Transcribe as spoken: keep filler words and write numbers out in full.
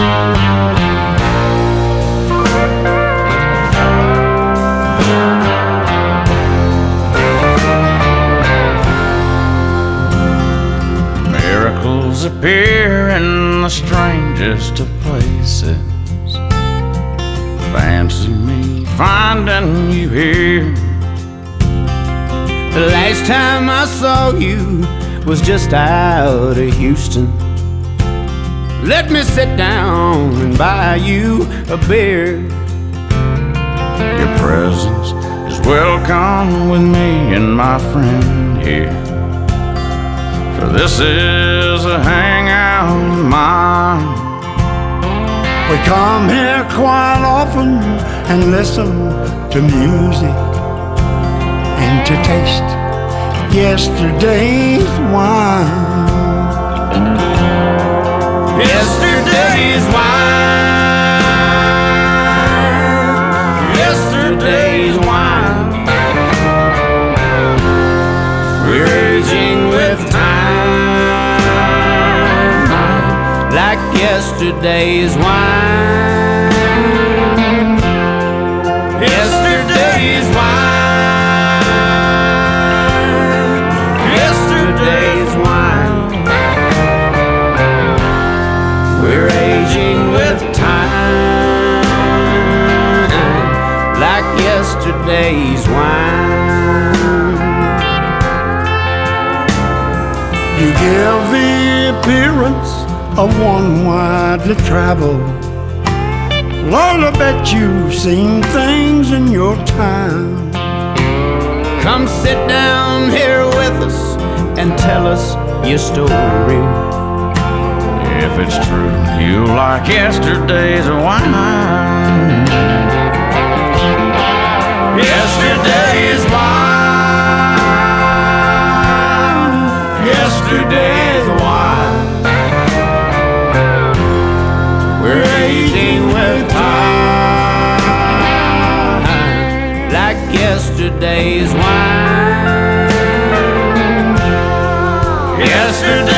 Miracles appear in the strangest of places. Fancy me finding you here. The last time I saw you was just out of Houston. Let me sit down and buy you a beer. Your presence is welcome with me and my friend here. For this is a hangout of mine. We come here quite often and listen to music and to taste yesterday's wine. Yesterday's wine. Yesterday's wine. We're aging with time, like yesterday's wine. Yesterday's wine. Yesterday's wine. We're aging with time, like yesterday's wine. You give the appearance of one widely traveled. Lord, I bet you've seen things in your time. Come sit down here with us and tell us your story. If it's true, you like yesterday's wine. Yesterday's wine. Yesterday's wine. We're aging with time, like yesterday's wine. Yesterday